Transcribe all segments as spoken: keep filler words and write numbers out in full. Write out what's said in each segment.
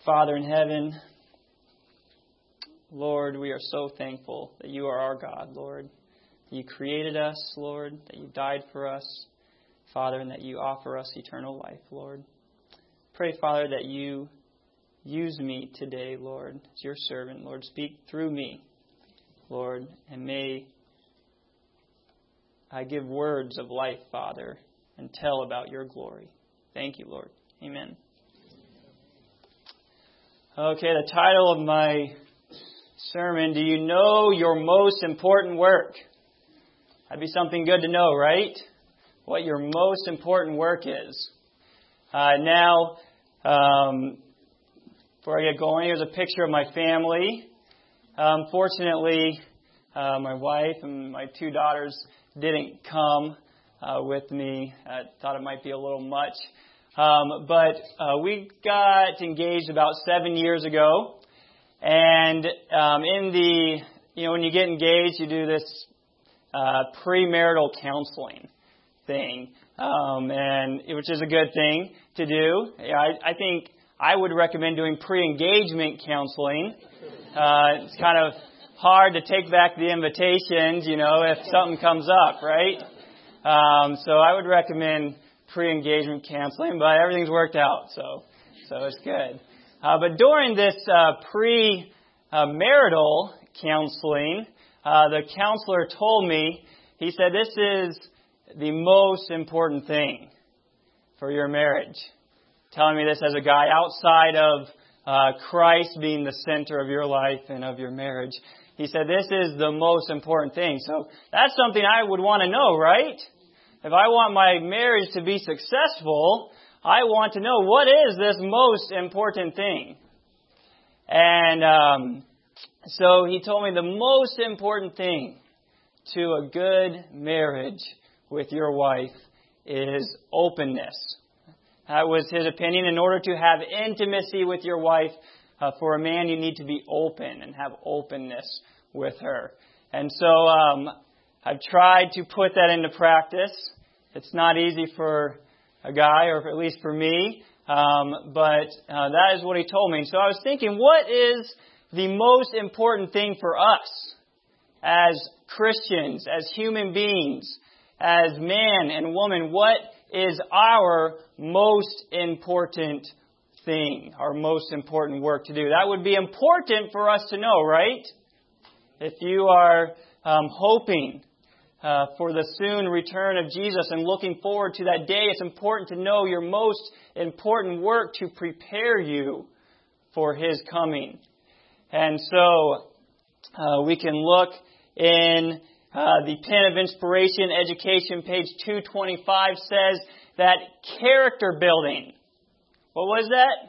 Father in heaven, Lord, we are so thankful that you are our God, Lord. You created us, Lord, that you died for us, Father, and that you offer us eternal life, Lord. Pray, Father, that you use me today, Lord, as your servant. Lord, speak through me, Lord, and may I give words of life, Father, and tell about your glory. Thank you, Lord. Amen. Okay, the title of my sermon, Do You Know Your Most Important Work? That'd be something good to know, right? What your most important work is. Uh, now, um, before I get going, here's a picture of my family. Um, fortunately, uh, my wife and my two daughters didn't come uh, with me. I thought it might be a little much. Um, but uh, we got engaged about seven years ago. And um, in the, you know, when you get engaged, you do this uh, premarital counseling thing, um, and which is a good thing to do. Yeah, I, I think I would recommend doing pre-engagement counseling. Uh, it's kind of hard to take back the invitations, you know, if something comes up, right? Um, so I would recommend pre-engagement counseling, but everything's worked out, so so it's good. Uh, but during this uh, pre-marital counseling, uh, the counselor told me, he said, this is the most important thing for your marriage. Telling me this as a guy outside of uh, Christ being the center of your life and of your marriage. He said, this is the most important thing. So that's something I would want to know, right? If I want my marriage to be successful, I want to know what is this most important thing. And um, so he told me the most important thing to a good marriage with your wife is openness. That was his opinion. In order to have intimacy with your wife, uh, for a man, you need to be open and have openness with her. And so um, I've tried to put that into practice. It's not easy for a guy, or at least for me, um, but uh, that is what he told me. So I was thinking, what is the most important thing for us as Christians, as human beings, as man and woman? What is our most important thing, our most important work to do? That would be important for us to know, right? If you are um, hoping uh, for the soon return of Jesus and looking forward to that day, it's important to know your most important work to prepare you for His coming. And so uh, we can look in uh, the Pen of Inspiration Education, page two twenty-five, says that character building, what was that?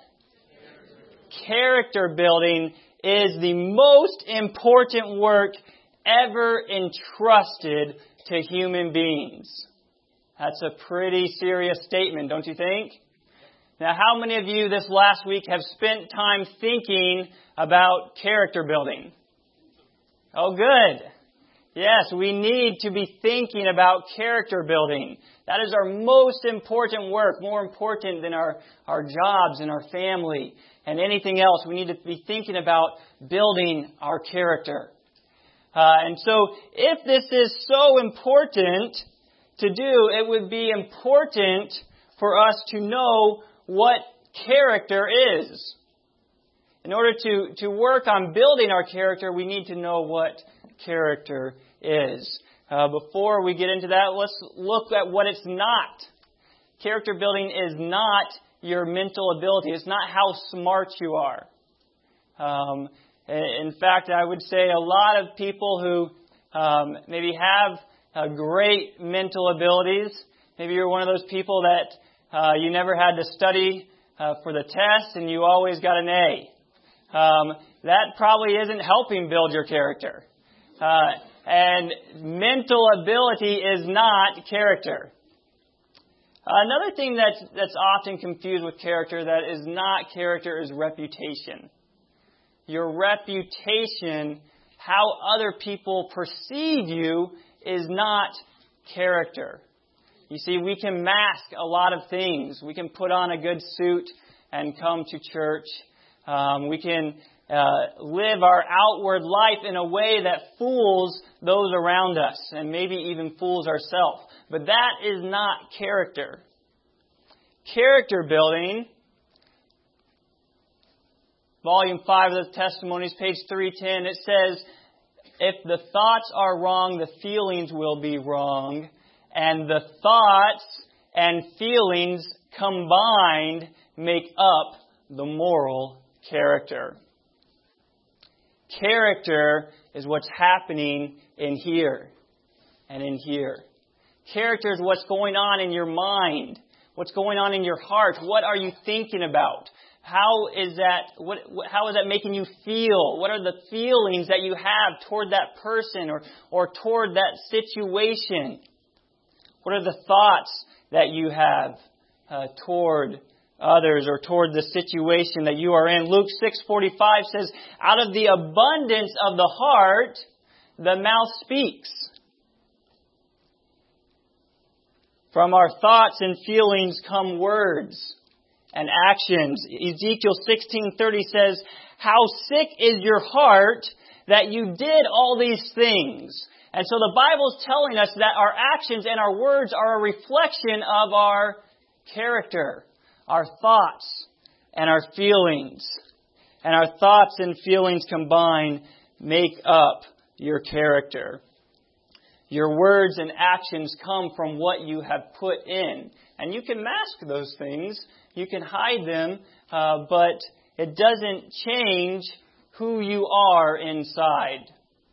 Character building is the most important work ever entrusted to human beings. That's a pretty serious statement, don't you think? Now, how many of you this last week have spent time thinking about character building? Oh, good. Yes, we need to be thinking about character building. That is our most important work, more important than our, our jobs and our family and anything else. We need to be thinking about building our character. Uh, and so if this is so important to do, it would be important for us to know what character is. In order to, to work on building our character, we need to know what character is. Uh, before we get into that, let's look at what it's not. Character building is not your mental ability. It's not how smart you are. Um, in fact, I would say a lot of people who um, maybe have uh, great mental abilities, maybe you're one of those people that uh, you never had to study uh, for the test and you always got an A. Um, that probably isn't helping build your character. Uh, and mental ability is not character. Another thing that's, that's often confused with character that is not character is reputation. Your reputation, how other people perceive you, is not character. You see, we can mask a lot of things. We can put on a good suit and come to church. Um, we can uh, live our outward life in a way that fools those around us and maybe even fools ourselves. But that is not character. Character building, Volume five of the Testimonies, page three ten, it says, if the thoughts are wrong, the feelings will be wrong. And the thoughts and feelings combined make up the moral character. Character is what's happening in here and in here. Character is what's going on in your mind, what's going on in your heart. What are you thinking about? How is that, what, how is that making you feel? What are the feelings that you have toward that person or, or toward that situation? What are the thoughts that you have uh, toward others or toward the situation that you are in? Luke six forty-five says, out of the abundance of the heart, the mouth speaks. From our thoughts and feelings come words and actions. Ezekiel sixteen thirty says, how sick is your heart that you did all these things? And so the Bible is telling us that our actions and our words are a reflection of our character, our thoughts and our feelings. And our thoughts and feelings combined make up your character. Your words and actions come from what you have put in. And you can mask those things. You can hide them. Uh, but it doesn't change who you are inside.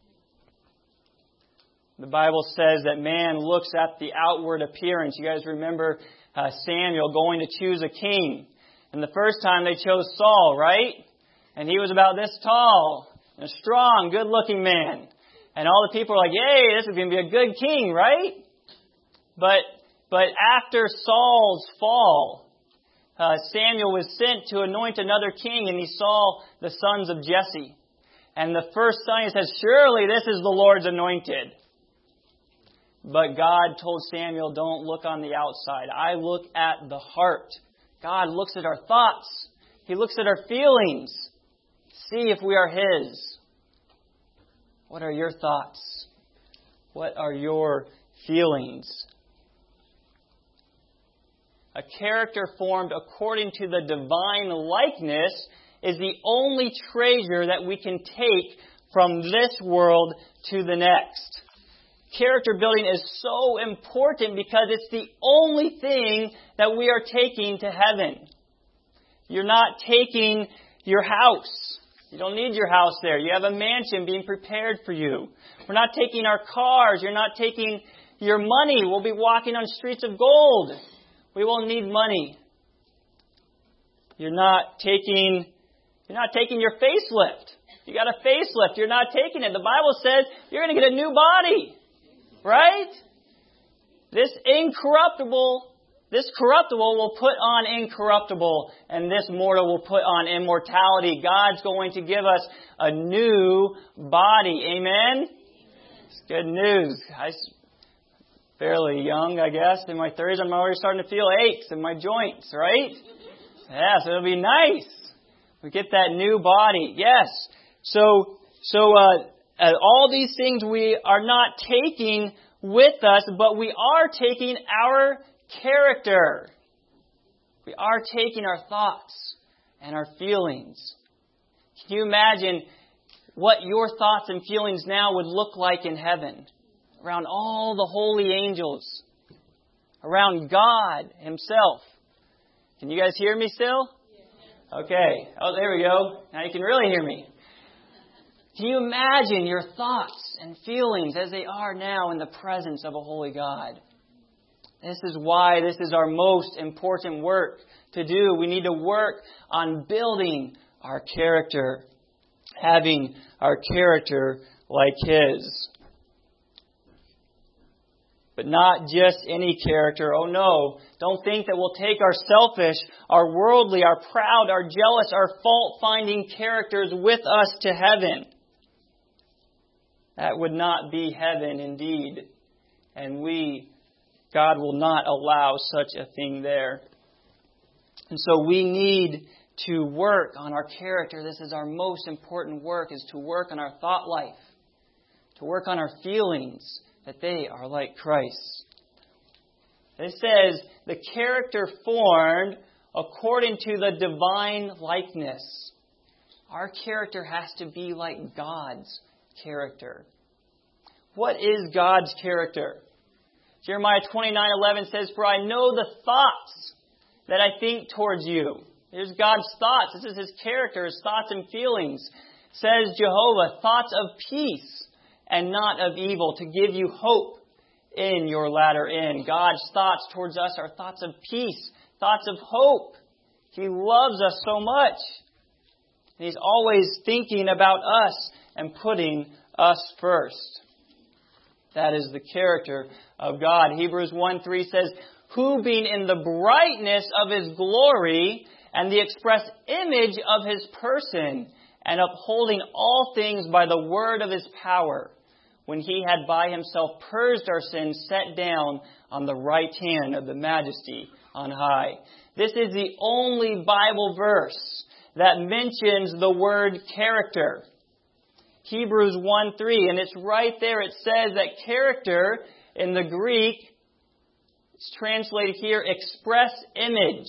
The Bible says that man looks at the outward appearance. You guys remember uh, Samuel going to choose a king. And the first time they chose Saul, right? And he was about this tall, a strong, good-looking man. And all the people were like, yay, this is going to be a good king, right? But but after Saul's fall, uh, Samuel was sent to anoint another king, and he saw the sons of Jesse. And the first son, he says, surely this is the Lord's anointed. But God told Samuel, don't look on the outside. I look at the heart. God looks at our thoughts. He looks at our feelings. See if we are His. What are your thoughts? What are your feelings? A character formed according to the divine likeness is the only treasure that we can take from this world to the next. Character building is so important because it's the only thing that we are taking to heaven. You're not taking your house. You don't need your house there. You have a mansion being prepared for you. We're not taking our cars. You're not taking your money. We'll be walking on streets of gold. We won't need money. You're not taking, you're not taking your facelift. You got a facelift. You're not taking it. The Bible says you're going to get a new body. Right? This incorruptible, this corruptible will put on incorruptible, and this mortal will put on immortality. God's going to give us a new body. Amen? It's good news. I'm fairly young, I guess. In my thirties, I'm already starting to feel aches in my joints, right? Yeah, so it'll be nice. We get that new body. Yes. So, so, uh, Uh, all these things we are not taking with us, but we are taking our character. We are taking our thoughts and our feelings. Can you imagine what your thoughts and feelings now would look like in heaven? Around all the holy angels. Around God Himself. Can you guys hear me still? Okay. Oh, there we go. Now you can really hear me. Can you imagine your thoughts and feelings as they are now in the presence of a holy God? This is why this is our most important work to do. We need to work on building our character, having our character like His. But not just any character. Oh no, don't think that we'll take our selfish, our worldly, our proud, our jealous, our fault-finding characters with us to heaven. That would not be heaven indeed. And we, God will not allow such a thing there. And so we need to work on our character. This is our most important work, is to work on our thought life, to work on our feelings, that they are like Christ. It says, the character formed according to the divine likeness. Our character has to be like God's character. What is God's character? Jeremiah twenty-nine eleven says, "For I know the thoughts that I think towards you." Here's God's thoughts. This is His character, His thoughts and feelings. Says Jehovah, "Thoughts of peace and not of evil, to give you hope in your latter end." God's thoughts towards us are thoughts of peace, thoughts of hope. He loves us so much. He's always thinking about us and putting us first. That is the character of God. Hebrews one three says, "Who being in the brightness of His glory and the express image of His person, and upholding all things by the word of His power, when He had by Himself purged our sins, sat down on the right hand of the Majesty on high." This is the only Bible verse that mentions the word character. Hebrews one three, and it's right there. It says that character in the Greek is translated here, express image.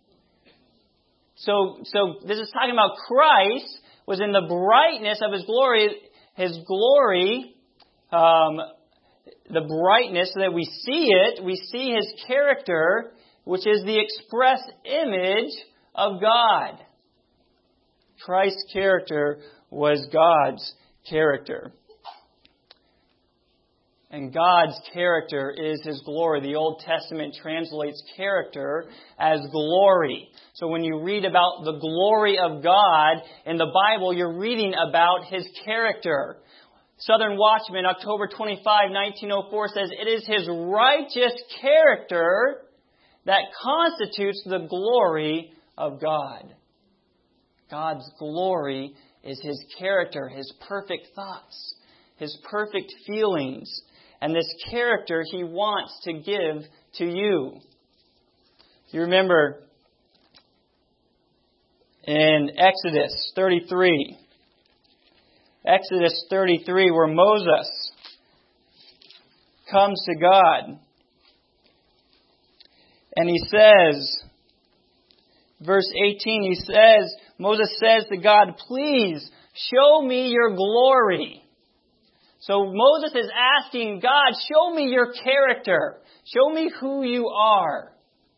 So, so this is talking about Christ was in the brightness of His glory. His glory, um, the brightness, so that we see it, we see His character, which is the express image of God. Christ's character was God's character. And God's character is His glory. The Old Testament translates character as glory. So when you read about the glory of God in the Bible, you're reading about His character. Southern Watchman, October twenty-fifth, nineteen oh four says, "It is His righteous character that constitutes the glory of God." God's glory is His character, His perfect thoughts, His perfect feelings. And this character He wants to give to you. You remember in Exodus thirty-three, Exodus thirty-three, where Moses comes to God. And he says, verse eighteen, he says, Moses says to God, "Please show me your glory." So Moses is asking God, show me your character. Show me who you are.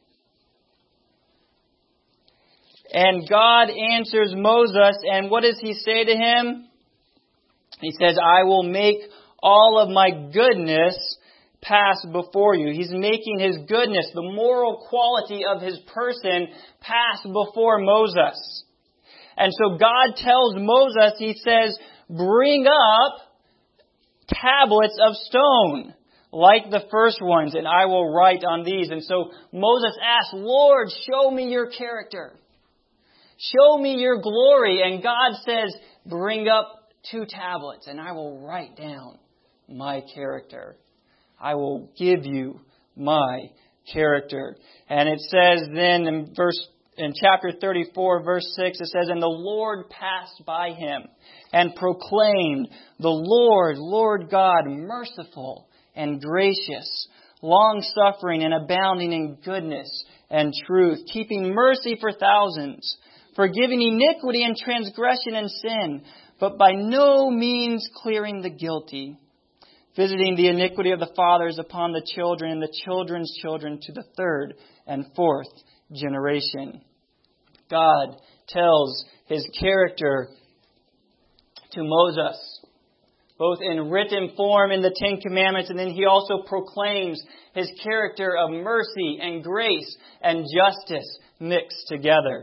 And God answers Moses, and what does He say to him? He says, "I will make all of my goodness pass before you." He's making His goodness, the moral quality of His person, pass before Moses. And so God tells Moses, He says, "Bring up tablets of stone, like the first ones, and I will write on these." And so Moses asks, "Lord, show me your character. Show me your glory." And God says, "Bring up two tablets, and I will write down my character. I will give you my character." And it says then in verse in chapter thirty-four, verse six, it says, "And the Lord passed by him and proclaimed, 'The Lord, Lord God, merciful and gracious, long-suffering and abounding in goodness and truth, keeping mercy for thousands, forgiving iniquity and transgression and sin, but by no means clearing the guilty, visiting the iniquity of the fathers upon the children and the children's children to the third and fourth generation." God tells His character to Moses, both in written form in the Ten Commandments, and then He also proclaims His character of mercy and grace and justice mixed together.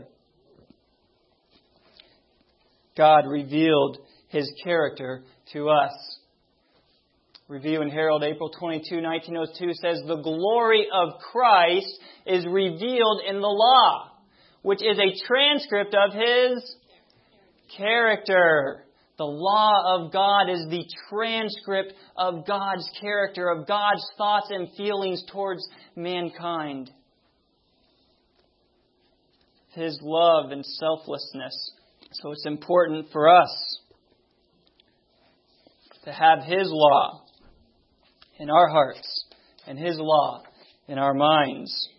God revealed His character to us. Review and Herald, April twenty-second, nineteen oh two says, "The glory of Christ is revealed in the law, which is a transcript of His character." The law of God is the transcript of God's character, of God's thoughts and feelings towards mankind. His love and selflessness. So it's important for us to have His law in our hearts and His law in our minds.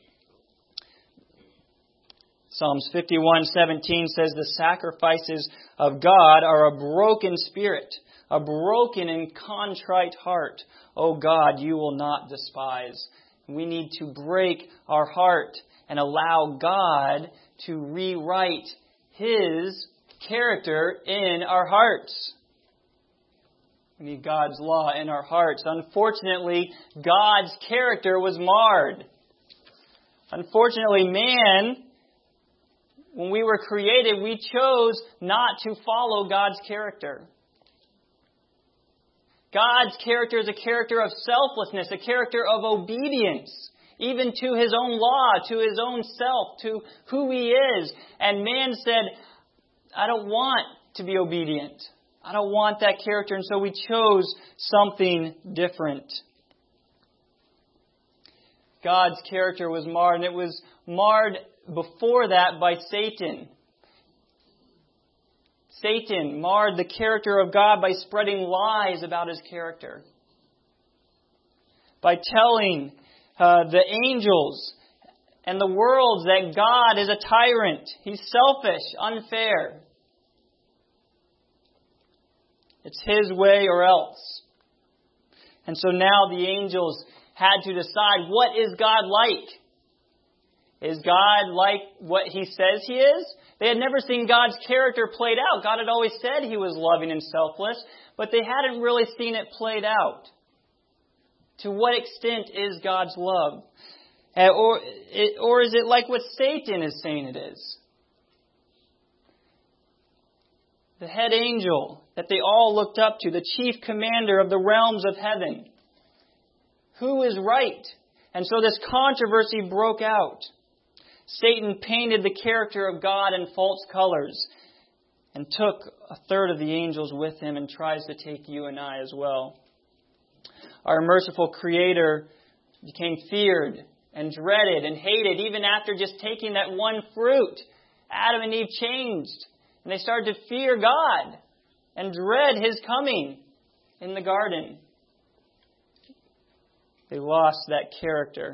Psalms fifty-one seventeen says, the sacrifices of God are a broken spirit, a broken and contrite heart. O God, you will not despise. We need to break our heart and allow God to rewrite His character in our hearts. We need God's law in our hearts. Unfortunately, God's character was marred. Unfortunately, man, when we were created, we chose not to follow God's character. God's character is a character of selflessness, a character of obedience, even to His own law, to His own self, to who He is. And man said, I don't want to be obedient. I don't want that character. And so we chose something different. God's character was marred, and it was marred before that by Satan. Satan marred the character of God by spreading lies about His character. By telling uh, the angels and the world that God is a tyrant. He's selfish, unfair. It's His way or else. And so now the angels had to decide, what is God like? Is God like what He says He is? They had never seen God's character played out. God had always said He was loving and selfless, but they hadn't really seen it played out. To what extent is God's love? Or, or is it like what Satan is saying it is? The head angel that they all looked up to, the chief commander of the realms of heaven. Who is right? And so this controversy broke out. Satan painted the character of God in false colors and took a third of the angels with him and tries to take you and I as well. Our merciful Creator became feared and dreaded and hated even after just taking that one fruit. Adam and Eve changed, and they started to fear God and dread His coming in the garden. They lost that character.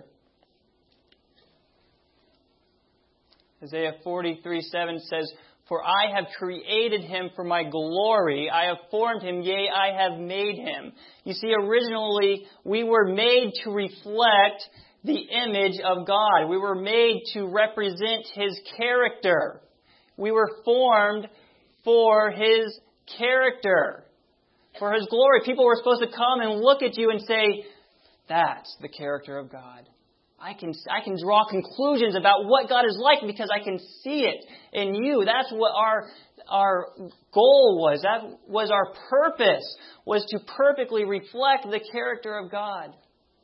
Isaiah forty-three seven says, for I have created him for my glory. I have formed him, yea, I have made him. You see, originally we were made to reflect the image of God. We were made to represent His character. We were formed for His character, for His glory. People were supposed to come and look at you and say, that's the character of God. I can I can draw conclusions about what God is like because I can see it in you. That's what our our goal was. That was our purpose, was to perfectly reflect the character of God.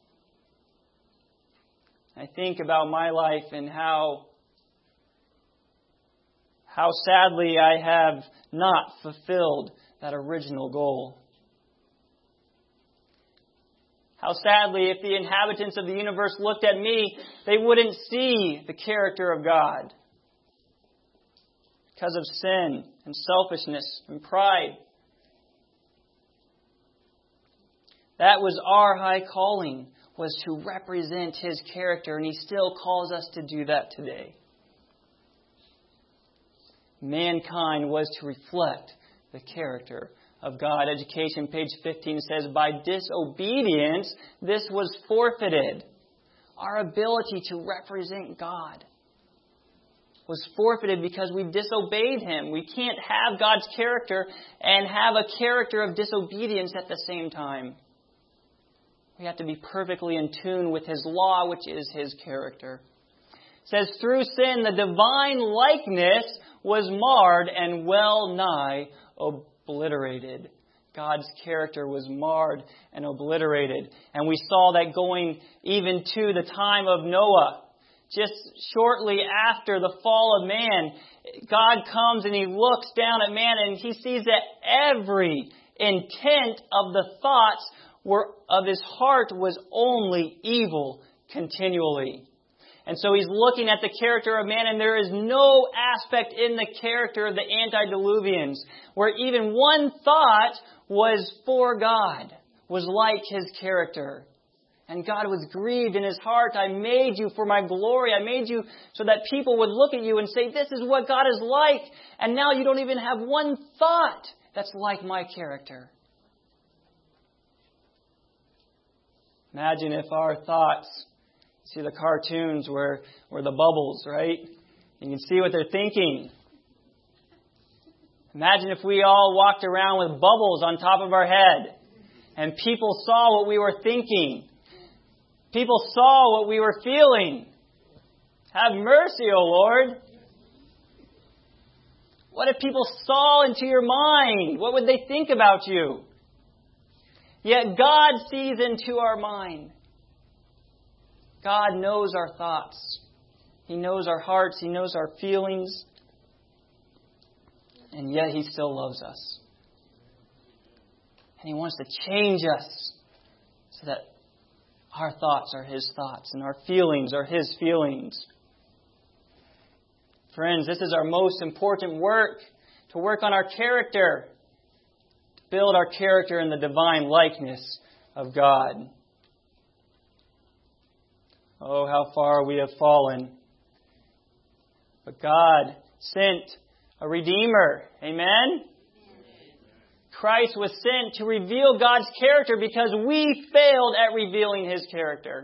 I think about my life and how how sadly I have not fulfilled that original goal. How sadly, if the inhabitants of the universe looked at me, they wouldn't see the character of God. Because of sin and selfishness and pride. That was our high calling, was to represent His character, and He still calls us to do that today. Mankind was to reflect the character of God. Education, page fifteen, says, by disobedience, this was forfeited. Our ability to represent God was forfeited because we disobeyed Him. We can't have God's character and have a character of disobedience at the same time. We have to be perfectly in tune with His law, which is His character. It says, through sin, the divine likeness was marred and well nigh obliterated. God's character was marred and obliterated. And we saw that going even to the time of Noah. Just shortly after the fall of man, God comes and He looks down at man and He sees that every intent of the thoughts were of his heart was only evil continually. And so he's looking at the character of man, and there is no aspect in the character of the antediluvians where even one thought was for God, was like his character. And God was grieved in his heart. I made you for my glory. I made you so that people would look at you and say, this is what God is like. And now you don't even have one thought that's like my character. Imagine if our thoughts, see the cartoons where, where the bubbles, right? You can see what they're thinking. Imagine if we all walked around with bubbles on top of our head and people saw what we were thinking. People saw what we were feeling. Have mercy, O Lord. What if people saw into your mind? What would they think about you? Yet God sees into our mind. God knows our thoughts. He knows our hearts. He knows our feelings. And yet He still loves us. And He wants to change us so that our thoughts are His thoughts and our feelings are His feelings. Friends, this is our most important work, to work on our character, to build our character in the divine likeness of God. Oh, how far we have fallen. But God sent a Redeemer. Amen? Christ was sent to reveal God's character because we failed at revealing His character.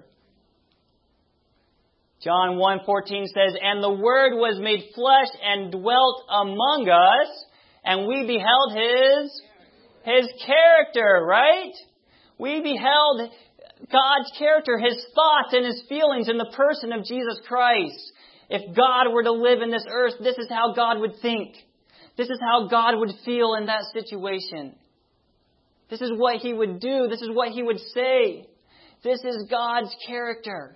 John one fourteen says, and the Word was made flesh and dwelt among us, and we beheld His, His character, right? We beheld God's character, His thoughts and His feelings in the person of Jesus Christ. If God were to live in this earth, this is how God would think. This is how God would feel in that situation. This is what He would do. This is what He would say. This is God's character.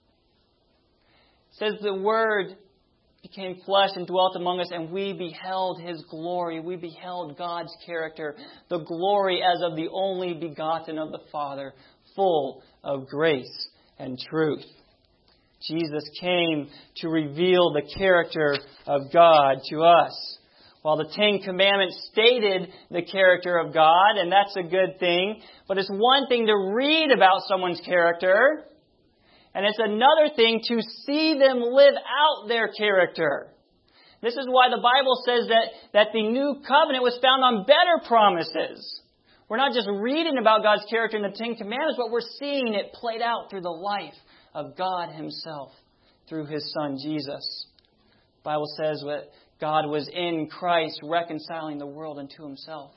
It says the Word became flesh and dwelt among us, and we beheld His glory. We beheld God's character, the glory as of the only begotten of the Father, full of grace and truth. Jesus came to reveal the character of God to us. While the Ten Commandments stated the character of God, and that's a good thing, but it's one thing to read about someone's character, and it's another thing to see them live out their character. This is why the Bible says that, that the new covenant was found on better promises. We're not just reading about God's character in the Ten Commandments, but we're seeing it played out through the life of God Himself through His Son, Jesus. The Bible says that God was in Christ reconciling the world unto Himself.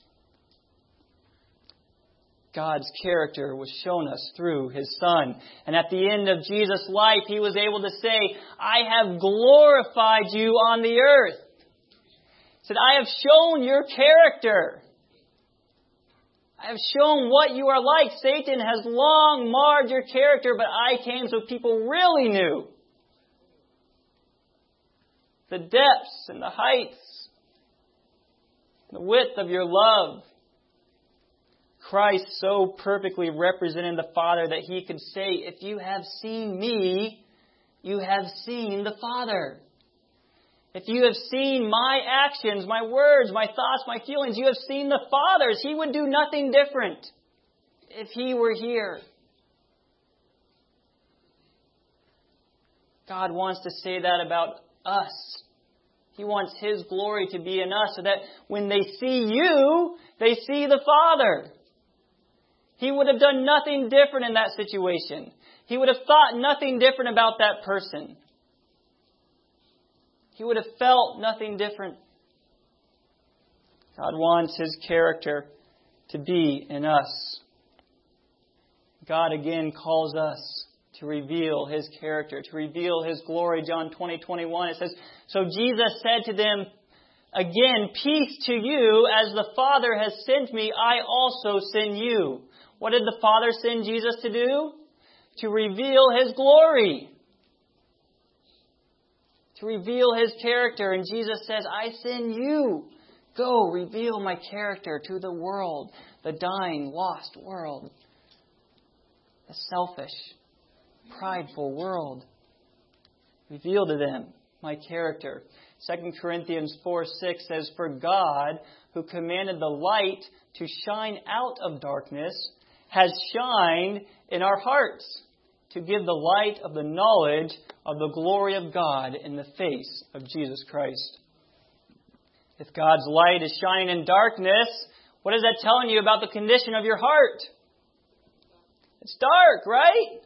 God's character was shown us through His Son. And at the end of Jesus' life, He was able to say, I have glorified you on the earth. He said, I have shown your character. I have shown what you are like. Satan has long marred your character, but I came so people really knew the depths and the heights, the width of your love. Christ so perfectly represented the Father that He could say, if you have seen me, you have seen the Father. If you have seen my actions, my words, my thoughts, my feelings, you have seen the Father's. He would do nothing different if He were here. God wants to say that about us. He wants His glory to be in us so that when they see you, they see the Father. He would have done nothing different in that situation. He would have thought nothing different about that person. He would have felt nothing different. God wants His character to be in us. God again calls us to reveal His character, to reveal His glory. John twenty, twenty-one, it says, so Jesus said to them, again, peace to you, as the Father has sent me, I also send you. What did the Father send Jesus to do? To reveal His glory. To reveal His character. And Jesus says, I send you. Go reveal my character to the world, the dying, lost world, the selfish, prideful world. Reveal to them my character. Second Corinthians four six says, For God, who commanded the light to shine out of darkness, has shined in our hearts to give the light of the knowledge of the glory of God in the face of Jesus Christ. If God's light is shining in darkness, what is that telling you about the condition of your heart? It's dark, right?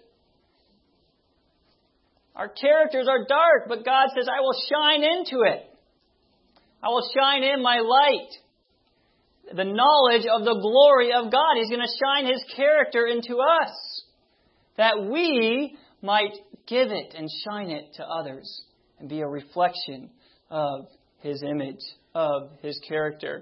Our characters are dark, but God says, I will shine into it. I will shine in my light. The knowledge of the glory of God. He's going to shine His character into us, that we might give it and shine it to others and be a reflection of His image, of His character.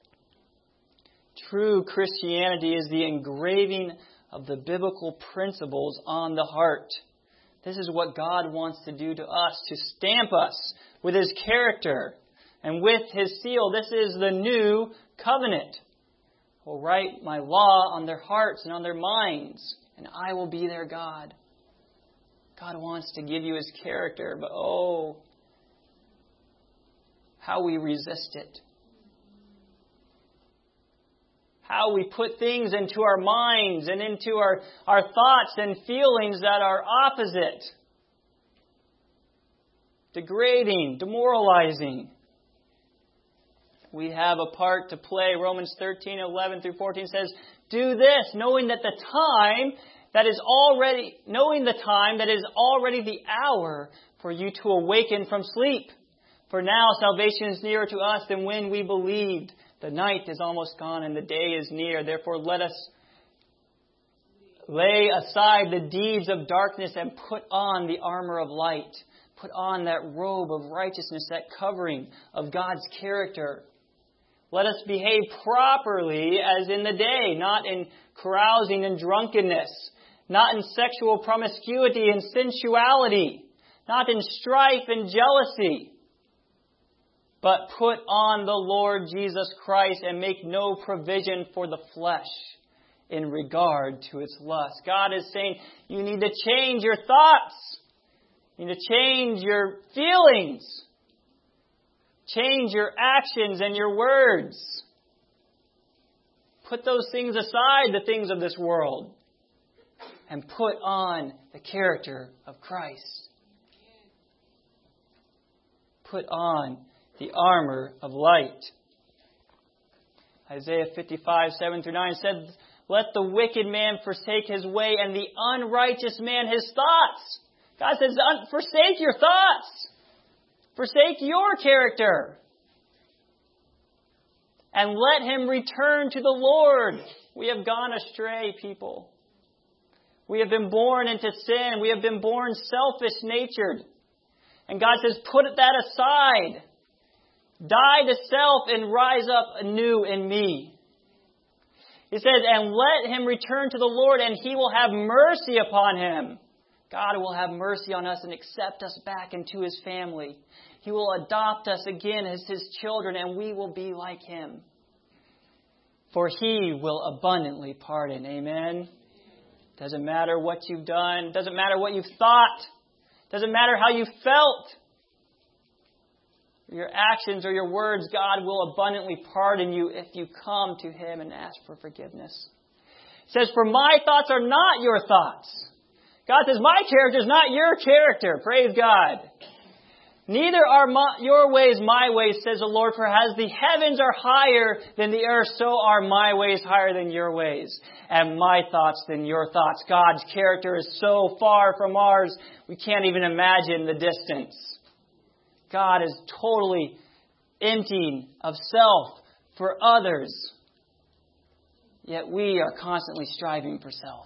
True Christianity is the engraving of the biblical principles on the heart. This is what God wants to do to us, to stamp us with His character and with His seal. This is the new covenant. I will write my law on their hearts and on their minds, and I will be their God. God wants to give you His character, but oh, how we resist it. How we put things into our minds and into our, our thoughts and feelings that are opposite. Degrading, demoralizing. We have a part to play. Romans thirteen, eleven through fourteen says, Do this, knowing that the time that is already, knowing the time that is already the hour for you to awaken from sleep. For now salvation is nearer to us than when we believed. The night is almost gone and the day is near. Therefore let us lay aside the deeds of darkness and put on the armor of light. Put on that robe of righteousness, that covering of God's character. Let us behave properly as in the day, not in carousing and drunkenness, not in sexual promiscuity and sensuality, not in strife and jealousy. But put on the Lord Jesus Christ and make no provision for the flesh in regard to its lust. God is saying you need to change your thoughts. You need to change your feelings. Change your actions and your words. Put those things aside, the things of this world, and put on the character of Christ. Put on the armor of light. Isaiah fifty-five, seven through nine said, Let the wicked man forsake his way and the unrighteous man his thoughts. God says, forsake your thoughts. Forsake your character. And let him return to the Lord. We have gone astray, people. We have been born into sin. We have been born selfish-natured. And God says, put that aside. Die to self and rise up anew in me. He says, and let him return to the Lord and He will have mercy upon him. God will have mercy on us and accept us back into His family. He will adopt us again as His children and we will be like Him. For He will abundantly pardon. Amen. Doesn't matter what you've done. Doesn't matter what you've thought. Doesn't matter how you felt. Your actions or your words, God will abundantly pardon you if you come to Him and ask for forgiveness. It says, for my thoughts are not your thoughts. God says, my character is not your character. Praise God. Neither are my, your ways my ways, says the Lord, for as the heavens are higher than the earth, so are my ways higher than your ways, and my thoughts than your thoughts. God's character is so far from ours, we can't even imagine the distance. God is totally emptying of self for others. Yet we are constantly striving for self.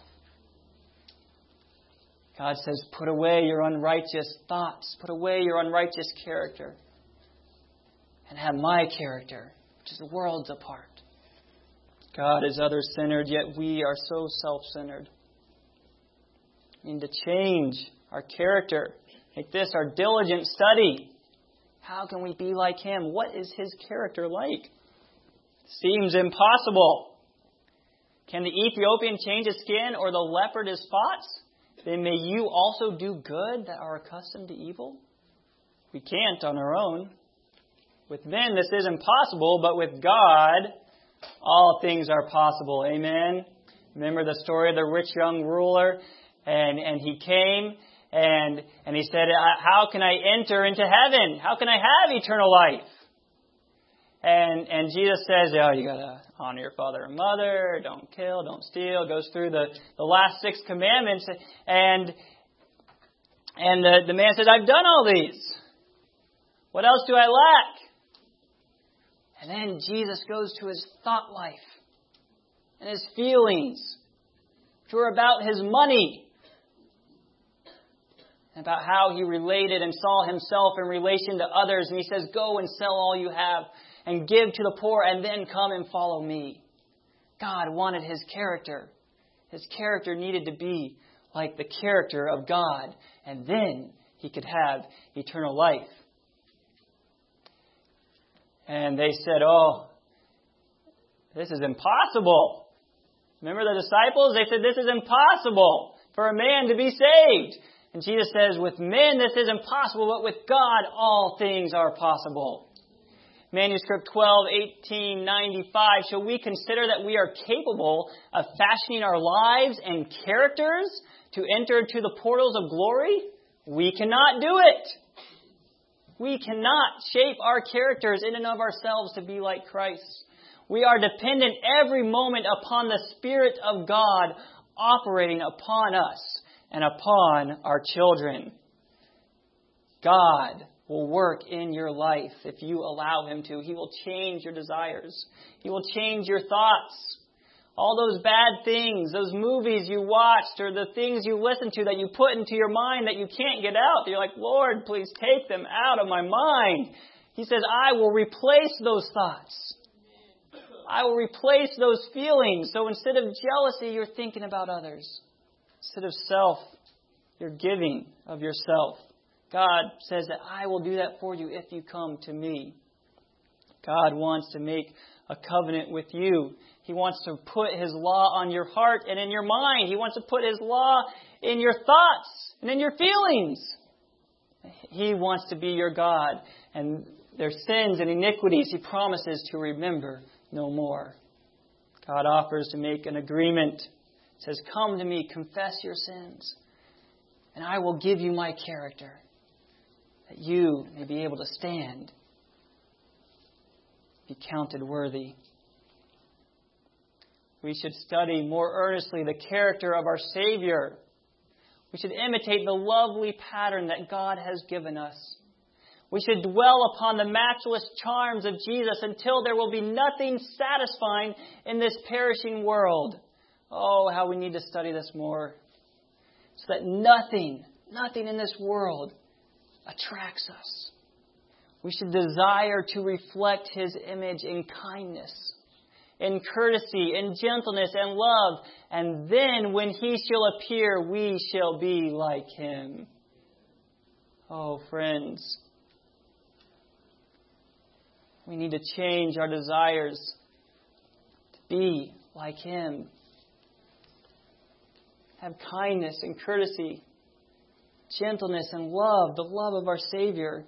God says, put away your unrighteous thoughts. Put away your unrighteous character. And have my character, which is worlds apart. God is other-centered, yet we are so self-centered. We need to change our character. Make this our diligent study. How can we be like Him? What is His character like? Seems impossible. Can the Ethiopian change his skin or the leopard his spots? then may you also do good that are accustomed to evil? We can't on our own. With men, this is impossible, but with God, all things are possible. Amen? Remember the story of the rich young ruler? And, and he came and, and he said, how can I enter into heaven? How can I have eternal life? And, and Jesus says, oh, you got to honor your father and mother, don't kill, don't steal. Goes through the, the last six commandments. And, and the, the man says, I've done all these. What else do I lack? And then Jesus goes to his thought life and his feelings, which were about his money, and about how he related and saw himself in relation to others. And he says, go and sell all you have and give to the poor and then come and follow me. God wanted his character. His character needed to be like the character of God. And then he could have eternal life. And they said, oh, this is impossible. Remember the disciples? They said, this is impossible for a man to be saved. And Jesus says, with men this is impossible, but with God all things are possible. Manuscript twelve eighteen ninety-five, shall we consider that we are capable of fashioning our lives and characters to enter into the portals of glory? We cannot do it. We cannot shape our characters in and of ourselves to be like Christ. We are dependent every moment upon the Spirit of God operating upon us and upon our children. God will work in your life if you allow Him to. He will change your desires. He will change your thoughts. All those bad things, those movies you watched or the things you listened to that you put into your mind that you can't get out. You're like, Lord, please take them out of my mind. He says, I will replace those thoughts. I will replace those feelings. So instead of jealousy, you're thinking about others. Instead of self, you're giving of yourself. God says that I will do that for you if you come to me. God wants to make a covenant with you. He wants to put His law on your heart and in your mind. He wants to put His law in your thoughts and in your feelings. He wants to be your God. And their sins and iniquities He promises to remember no more. God offers to make an agreement. He says, come to me, confess your sins, and I will give you my character, that you may be able to stand, be counted worthy. We should study more earnestly the character of our Savior. We should imitate the lovely pattern that God has given us. We should dwell upon the matchless charms of Jesus until there will be nothing satisfying in this perishing world. Oh, how we need to study this more. So that nothing, nothing in this world attracts us. We should desire to reflect His image in kindness, in courtesy, in gentleness and love. And then when He shall appear, we shall be like Him. Oh, friends, we need to change our desires to be like Him. Have kindness and courtesy, gentleness and love, the love of our Savior.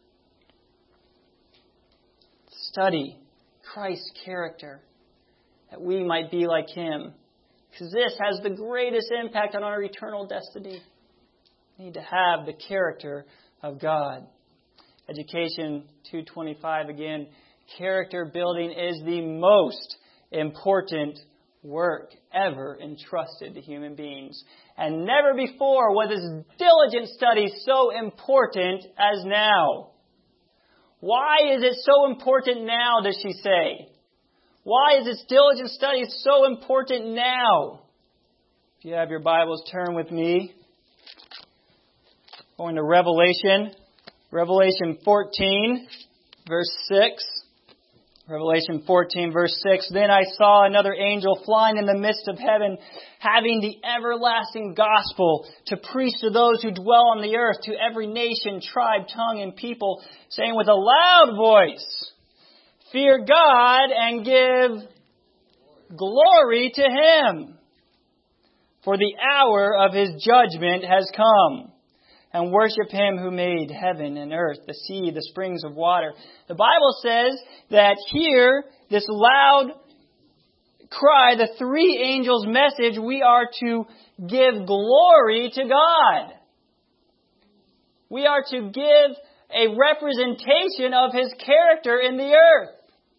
Study Christ's character, that we might be like Him. Because this has the greatest impact on our eternal destiny. We need to have the character of God. Education two twenty-five again. Character building is the most important work ever entrusted to human beings. And never before was this diligent study so important as now. Why is it so important now, does she say? Why is this diligent study so important now? If you have your Bibles, turn with me. Going to Revelation. Revelation fourteen, verse six. Revelation fourteen, verse six. Then I saw another angel flying in the midst of heaven, having the everlasting gospel to preach to those who dwell on the earth, to every nation, tribe, tongue, and people, saying with a loud voice, fear God and give glory to Him. for the hour of His judgment has come. And worship Him who made heaven and earth, the sea, the springs of water. The Bible says that here, this loud cry, the three angels' message, we are to give glory to God. We are to give a representation of His character in the earth.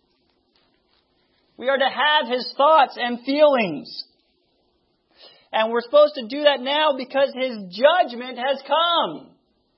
We are to have His thoughts and feelings. And we're supposed to do that now because His judgment has come.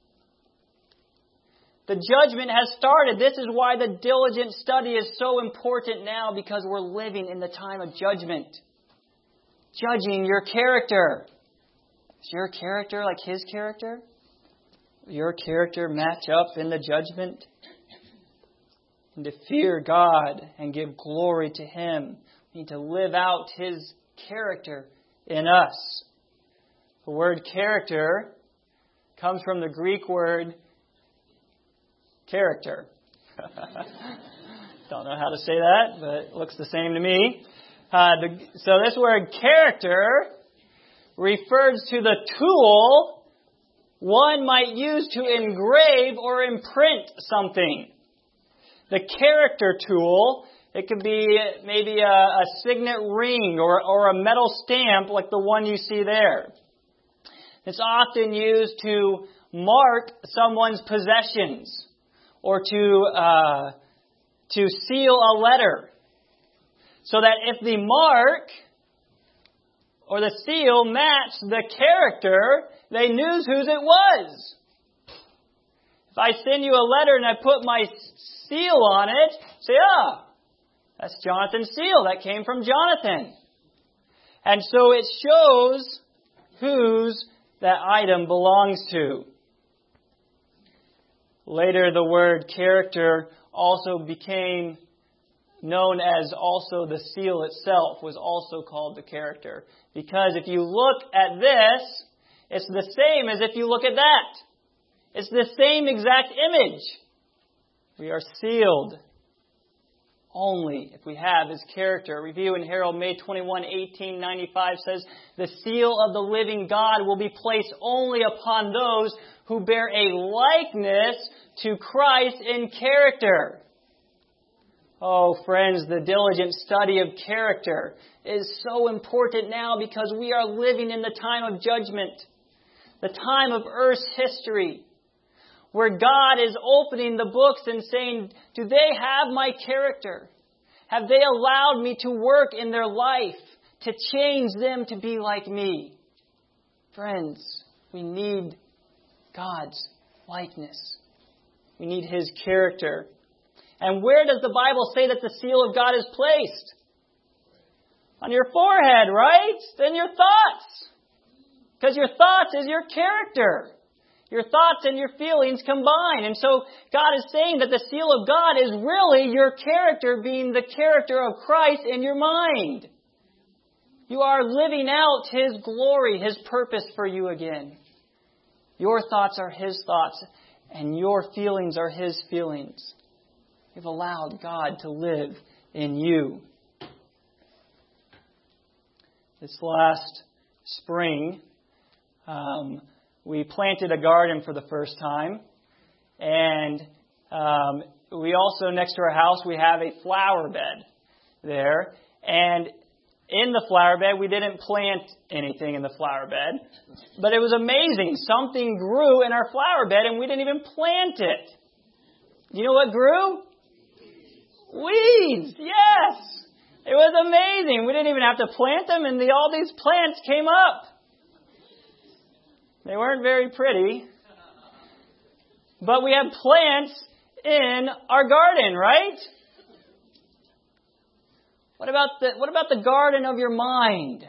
The judgment has started. This is why the diligent study is so important now, because we're living in the time of judgment. Judging your character. Is your character like His character? Will your character match up in the judgment? And to fear God and give glory to Him, we need to live out His character in us. The word character comes from the Greek word character. Don't know how to say that, but it looks the same to me. Uh, the, so this word character refers to the tool one might use to engrave or imprint something. The character tool, it could be maybe a, a signet ring or, or a metal stamp like the one you see there. It's often used to mark someone's possessions or to uh, to seal a letter, so that if the mark or the seal matched the character, they knew whose it was. If I send you a letter and I put my seal on it, say, ah, that's Jonathan's seal. That came from Jonathan. And so it shows whose that item belongs to. Later, the word character also became known as also the seal itself was also called the character. Because if you look at this, it's the same as if you look at that. It's the same exact image. We are sealed only if we have His character. A review in Herald, May twenty-first, eighteen ninety-five says, the seal of the living God will be placed only upon those who bear a likeness to Christ in character. Oh, friends, the diligent study of character is so important now because we are living in the time of judgment, the time of Earth's history, where God is opening the books and saying, do they have my character? Have they allowed me to work in their life to change them to be like me? Friends, we need God's likeness. We need His character. And where does the Bible say that the seal of God is placed? On your forehead, right? Then your thoughts. Because your thoughts is your character. Your thoughts and your feelings combine. And so God is saying that the seal of God is really your character being the character of Christ in your mind. You are living out His glory, His purpose for you again. Your thoughts are His thoughts, and your feelings are His feelings. You've allowed God to live in you. This last spring, um, we planted a garden for the first time. And um, we also, next to our house, we have a flower bed there. And in the flower bed, we didn't plant anything in the flower bed. But it was amazing. Something grew in our flower bed and we didn't even plant it. You know what grew? Weeds, yes! It was amazing. We didn't even have to plant them, and the, all these plants came up. They weren't very pretty. But we have plants in our garden, right? What about the, what about the garden of your mind?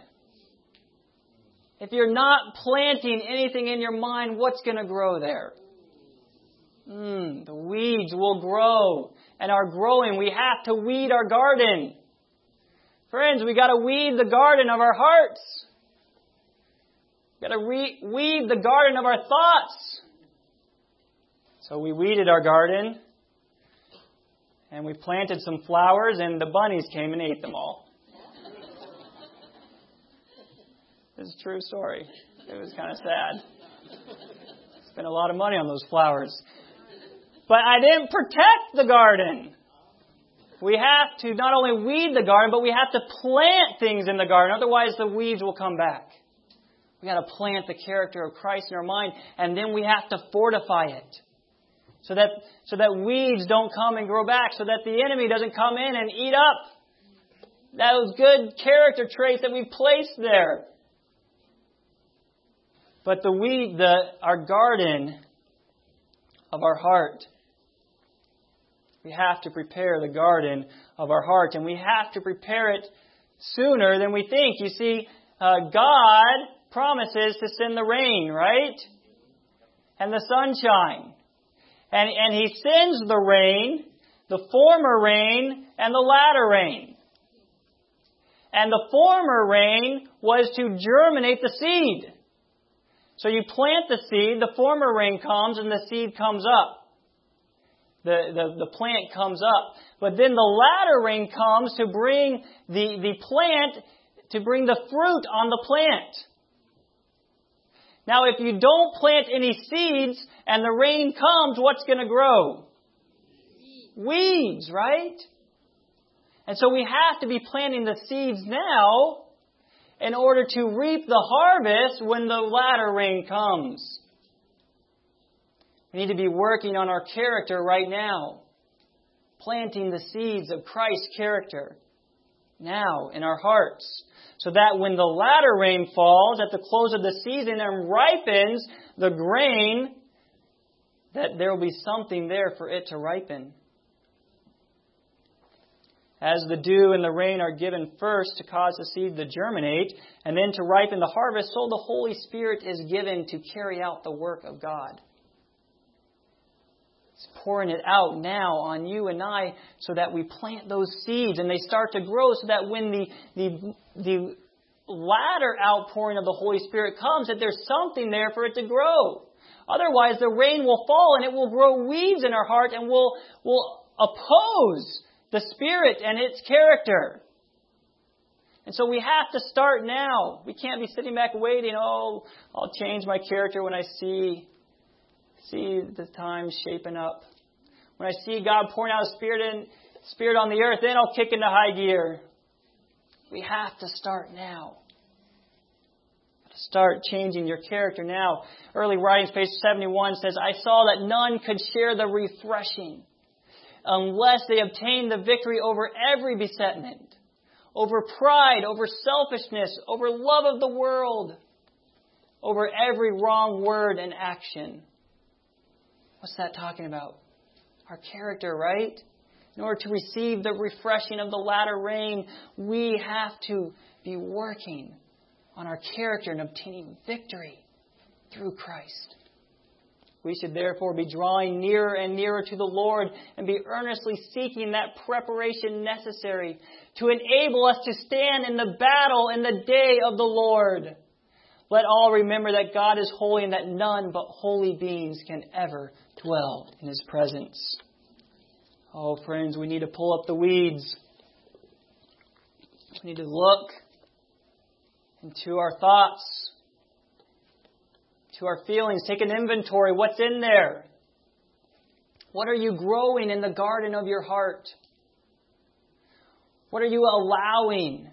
If you're not planting anything in your mind, what's going to grow there? Mm, the weeds will grow and are growing. We have to weed our garden. Friends, we got to weed the garden of our hearts. We got to re- weed the garden of our thoughts. So we weeded our garden and we planted some flowers and the bunnies came and ate them all. It's a true story. It was kind of sad. Spent a lot of money on those flowers. But I didn't protect the garden. We have to not only weed the garden, but we have to plant things in the garden. Otherwise, the weeds will come back. We got to plant the character of Christ in our mind, and then we have to fortify it. So that, so that weeds don't come and grow back, so that the enemy doesn't come in and eat up those good character traits that we've placed there. But the weed, the, our garden of our heart, we have to prepare the garden of our heart, and we have to prepare it sooner than we think. You see, uh, God promises to send the rain, right? And the sunshine. And, and He sends the rain, the former rain and the latter rain. And the former rain was to germinate the seed. So you plant the seed, the former rain comes, and the seed comes up. The, the, the plant comes up. But then the latter rain comes to bring the, the plant, to bring the fruit on the plant. Now, if you don't plant any seeds and the rain comes, what's going to grow? Weeds, right? And so we have to be planting the seeds now in order to reap the harvest when the latter rain comes. We need to be working on our character right now. Planting the seeds of Christ's character now in our hearts. So that when the latter rain falls at the close of the season and ripens the grain, that there will be something there for it to ripen. As the dew and the rain are given first to cause the seed to germinate and then to ripen the harvest, so the Holy Spirit is given to carry out the work of God. He's pouring it out now on you and I so that we plant those seeds and they start to grow so that when the, the, the latter outpouring of the Holy Spirit comes, that there's something there for it to grow. Otherwise, the rain will fall and it will grow weeds in our heart and will will oppose the Spirit and its character. And so we have to start now. We can't be sitting back waiting, oh, I'll change my character when I see See the times shaping up. When I see God pouring out His Spirit in, Spirit on the earth, then I'll kick into high gear. We have to start now. Start changing your character now. Early writings, page seventy-one, says, I saw that none could share the refreshing unless they obtained the victory over every besetment, over pride, over selfishness, over love of the world, over every wrong word and action. What's that talking about? Our character, right? In order to receive the refreshing of the latter rain, we have to be working on our character and obtaining victory through Christ. We should therefore be drawing nearer and nearer to the Lord and be earnestly seeking that preparation necessary to enable us to stand in the battle in the day of the Lord. Let all remember that God is holy and that none but holy beings can ever dwell in His presence. Oh, friends, we need to pull up the weeds. We need to look into our thoughts, to our feelings. Take an inventory. What's in there? What are you growing in the garden of your heart? What are you allowing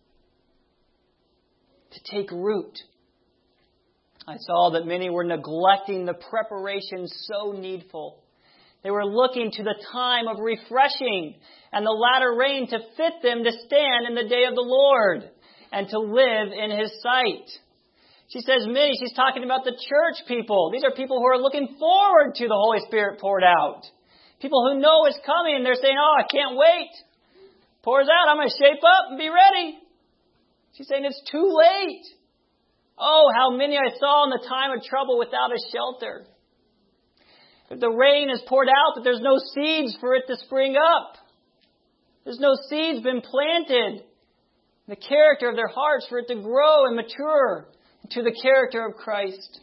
to take root? I saw that many were neglecting the preparation so needful. They were looking to the time of refreshing and the latter rain to fit them to stand in the day of the Lord and to live in His sight. She says many, she's talking about the church people. These are people who are looking forward to the Holy Spirit poured out. People who know it's coming and they're saying, oh, I can't wait. Pours out, I'm going to shape up and be ready. She's saying it's too late. Oh, how many I saw in the time of trouble without a shelter. If the rain is poured out, but there's no seeds for it to spring up. There's no seeds been planted. The character of their hearts for it to grow and mature into the character of Christ.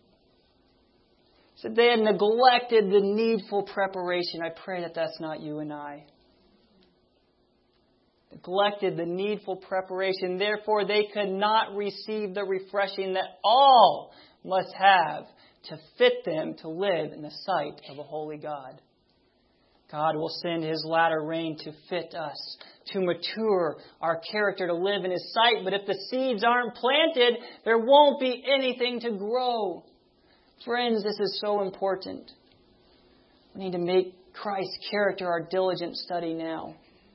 So they had neglected the needful preparation. I pray that that's not you and I. neglected the needful preparation. Therefore, they could not receive the refreshing that all must have to fit them to live in the sight of a holy God. God will send His latter rain to fit us, to mature our character to live in His sight. But if the seeds aren't planted, there won't be anything to grow. Friends, this is so important. We need to make Christ's character our diligent study now.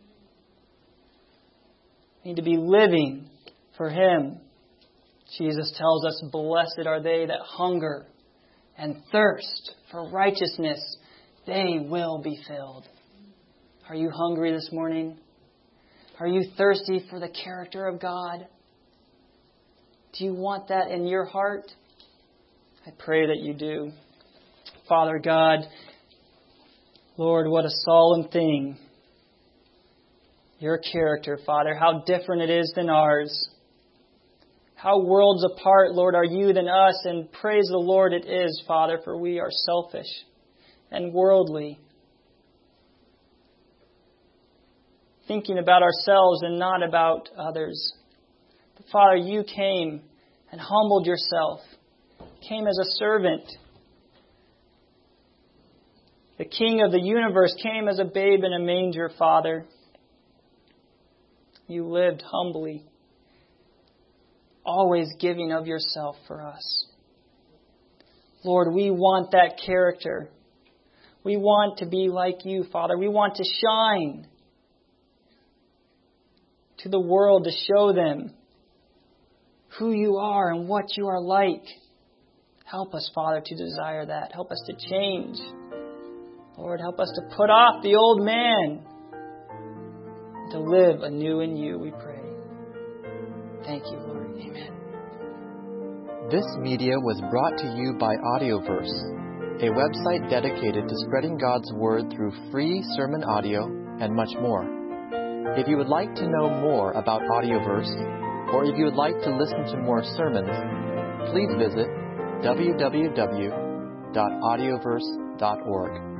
We need to be living for Him. Jesus tells us, "Blessed are they that hunger and thirst for righteousness. They will be filled." Are you hungry this morning? Are you thirsty for the character of God? Do you want that in your heart? I pray that you do. Father God, Lord, what a solemn thing. Your character, Father, how different it is than ours. How worlds apart, Lord, are you than us, and praise the Lord it is, Father, for we are selfish and worldly, thinking about ourselves and not about others. But Father, you came and humbled yourself, came as a servant. The King of the universe came as a babe in a manger, Father. You lived humbly, always giving of yourself for us. Lord, we want that character. We want to be like you, Father. We want to shine to the world to show them who you are and what you are like. Help us, Father, to desire that. Help us to change. Lord, help us to put off the old man, to live anew in you, we pray. Thank you, Lord. Amen. This media was brought to you by Audioverse, a website dedicated to spreading God's Word through free sermon audio and much more. If you would like to know more about Audioverse, or if you would like to listen to more sermons, please visit w w w dot audioverse dot org.